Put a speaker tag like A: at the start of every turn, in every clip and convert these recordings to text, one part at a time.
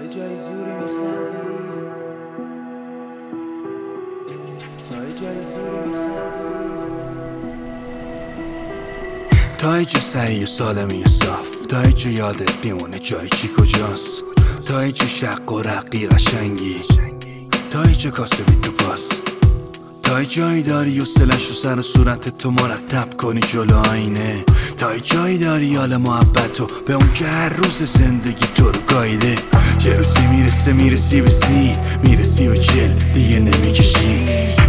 A: جای زوری میخندی، تا جای زوری میخندی،
B: تا جا سعی و سالمی و صاف، تا جا یادت بیمونه جای چی کجاست، تا جا شق و رقی قشنگی، تا جا کاسبی تو پاس، تا جایی داری و سلش و سر و صورت تو مرتب کنی جلو آینه، تا جایی داری حال محبت و به اون که هر روز زندگی تو رو گایده. یه روزی میرسی به سی، میرسی به چل دیگه نمیکشی،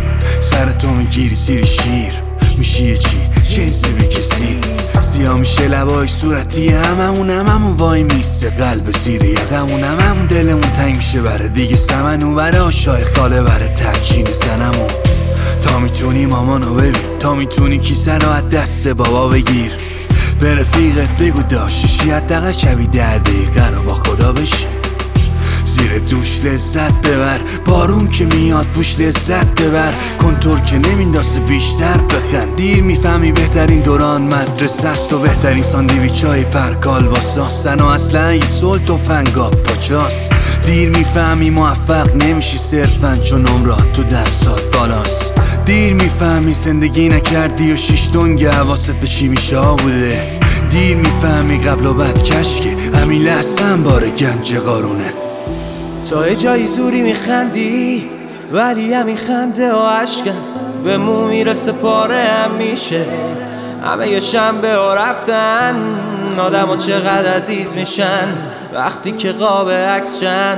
B: سر تو میگیری سیر شیر، میشی یه چی جنسی به کسی، سیاه میشه لبای صورتی هممون وای میسته قلب زیر یقمون، هممون دلمون تنگ میشه بره دیگه سمنو بره آشای خاله بره ترچین زنمون. تا میتونی مامانو ببین، تا میتونی کیسه رو از دست بابا بگیر، به رفیقت بگو داشتشی حداقل شبی 10 دقیقه رو با خدا بشی، زیر دوش لذت ببر، بارون که میاد بوش لذت ببر، کنتور که نمیندازه بیشتر بخند، دیر میفهمی بهترین دوران مدرسه است و بهترین ساندویچ های پرکال با ساستن و اصلا یه سلط و فنگاب پاچاست، دیر میفهمی موفق نمیشی صرفا چون عمرات تو درسات بالاست، دیر میفهمی زندگی نکردی و 6 دنگ حواست به چی میشه بوده، دیر میفهمی قبل و بعد کشکه همین لحظه هم بار گنج قارونه.
A: تا جای زوری میخندی ولی همین خنده و عشقم به مو میرسه پاره هم میشه، همه یه شنبه و رفتن آدم ها چقدر عزیز میشن وقتی که قاب عکس شن،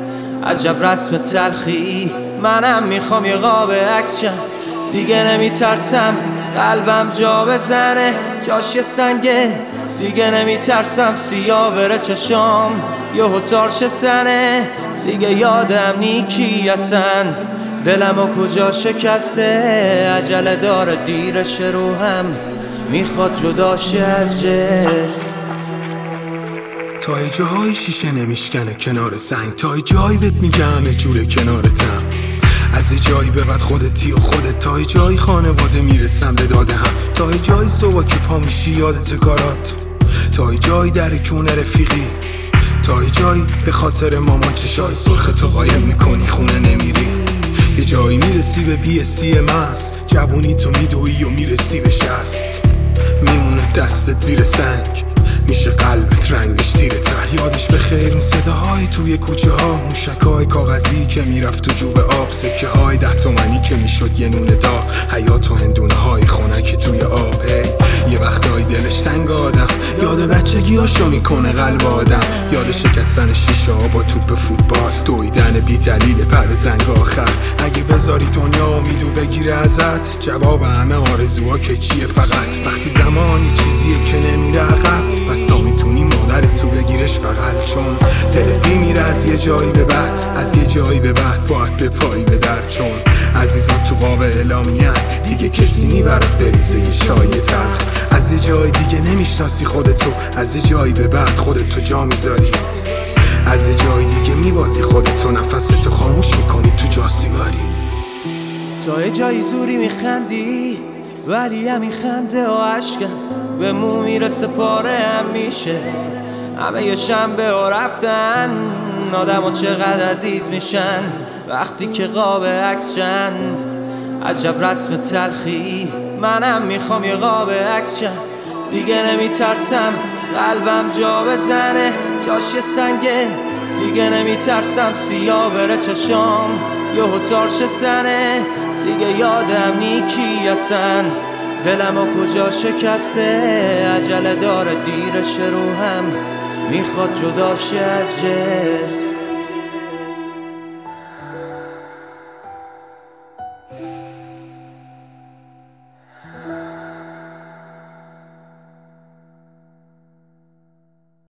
A: عجب رسم تلخی منم میخوام یه قاب عکس شن، دیگه نمیترسم قلبم جا بزنه جاش سنگه، دیگه نمیترسم سیاه بره چشام یهو تارش سنه، دیگه یادم نیکی اصلا دلم و کجا شکسته، عجله داره دیرش رو هم میخواد جداشه از جسم،
C: تا جاهای شیشه نمیشکنه کنار سنگ، تا جایی بهت میگه همه جوره کنارتم، از جایی به بعد خودتی و خودت، تا جایی خانواده میرسم به داده هم، تا جایی صبح که پا میشی یادت کارات، تا جایی در کونه رفیقی، تا جایی به خاطر مامان چشای سرخ تو قایم میکنی خونه نمیری، یه جایی میرسی به BSc ماس، جوونی تو میدوی و میرسی به 60، میمونه دستت زیر سنگ میشه قلبت رنگش تیره تر، یادش به خیر اون صداهای توی کوچه ها، موشکای کاغذی که میرفت تو جوب آب، سکه های 10 تومنی که میشد یه نون داغ، حیات و هندونه های خنک توی آب، یه وقتایی دلش تنگ آدم، یاد بچگی هاشو میکنه قلب آدم، یاد شکستن شیشه ها با توپ فوتبال، دویدن بی دلیل پر زنگ آخر، اگه بذاری دنیا امیدو بگیره ازت، جواب همه آرزوها که چیه فقط، وقتی زمانی چیزیه که نمیره عقب، پس تا میتونی مادرت تو بگیرش بغل، چون دلت میمیره از یه جایی به بعد، از یه جایی به بعد باید به پایی به در، چون عزیزان تو قاب اعلامیه‌ن دیگه کسی نی برات بریزه یه چای تلخ، از یه جای دیگه نمیشناسی خودتو، از یه جایی به بعد خودتو جا میذاری، از یه جای دیگه میبازی خودتو، نفستو خاموش میکنی تو جاسیگاری.
A: تا جای زوری میخندی ولی همین خنده و عشقم به مو میرسه پاره هم میشه، همه یه شنبه و رفتن آدم ها چقدر عزیز میشن وقتی که قاب عکس شن، عجب رسم تلخی منم میخوام یه قاب عکس شن، دیگه نمیترسم قلبم جا بزنه جاش سنگه، دیگه نمیترسم سیاه بره چشام یهو تارش سنه، دیگه یادم نیکی اصلا دلم و کجا شکسته، عجله داره دیرش رو هم میخواد جداشه از جسم.